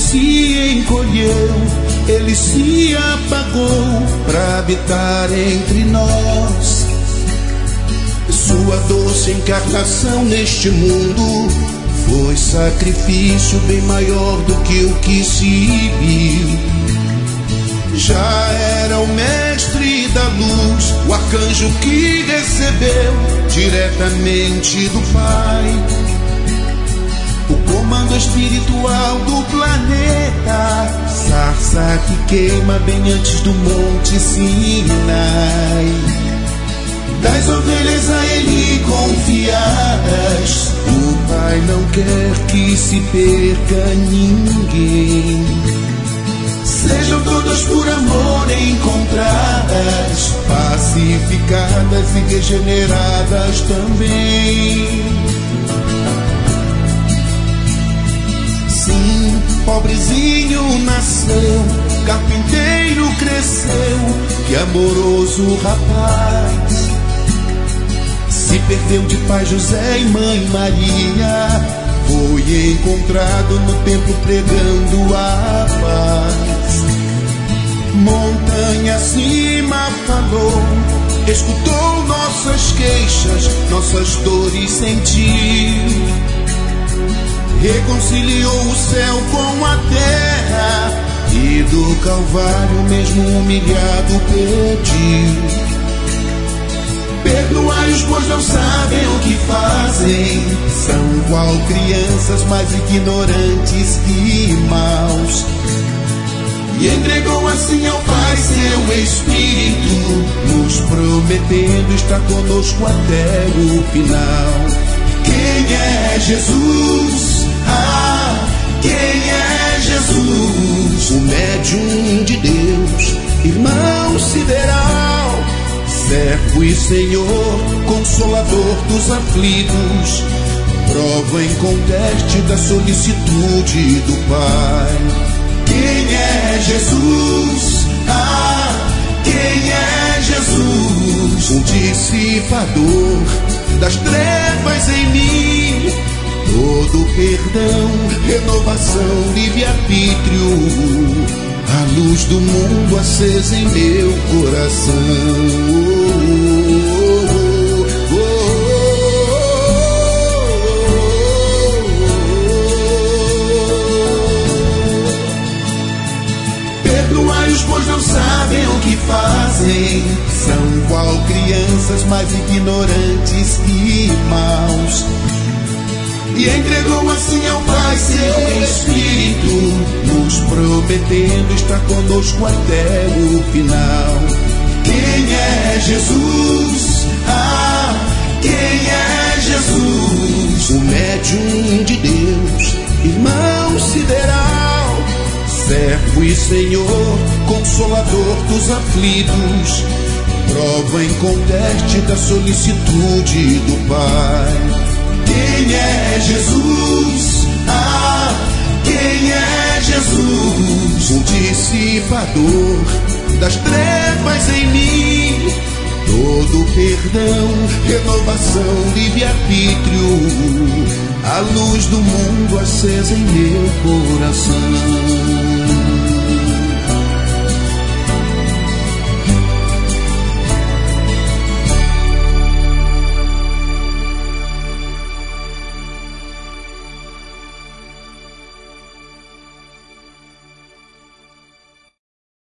se encolheu, ele se apagou para habitar entre nós. Sua doce encarnação neste mundo foi sacrifício bem maior do que o que se viu. Já era o mestre da luz, o arcanjo que recebeu diretamente do Pai o comando espiritual do planeta, sarça que queima bem antes do Monte Sinai. Das ovelhas a ele confiadas, o Pai não quer que se perca ninguém. Sejam todas por amor encontradas, pacificadas e regeneradas também. Sim, pobrezinho nasceu, carpinteiro cresceu, que amoroso rapaz. Se perdeu de pai José e mãe Maria, foi encontrado no templo pregando a paz. Montanha acima falou, escutou nossas queixas, nossas dores sentiu. Reconciliou o céu com a terra e do Calvário mesmo humilhado pediu. Perdoai-os, pois não sabem o que fazem, são qual crianças mais ignorantes que maus. E entregou assim ao Pai seu Espírito, nos prometendo estar conosco até o final. Quem é Jesus? Ah, quem é Jesus? O médium de Deus, irmão sideral, servo e Senhor, consolador dos aflitos, prova inconteste da solicitude do Pai. Quem é Jesus? Ah, quem é Jesus? Um dissipador das trevas em mim, todo perdão, renovação, livre-arbítrio, a luz do mundo acesa em meu coração. Perdoai-os, pois não sabem o que fazem, são qual crianças mais ignorantes que maus. E entregou assim ao Pai seu Espírito, nos prometendo estar conosco até o final. Quem é Jesus? Ah, quem é Jesus? O médium de Deus, irmão sideral, servo e Senhor, consolador dos aflitos, prova inconteste da solicitude do Pai. Quem é Jesus? Ah, quem é Jesus? Um dissipador das trevas em mim, todo perdão, renovação, livre-arbítrio, a luz do mundo acesa em meu coração.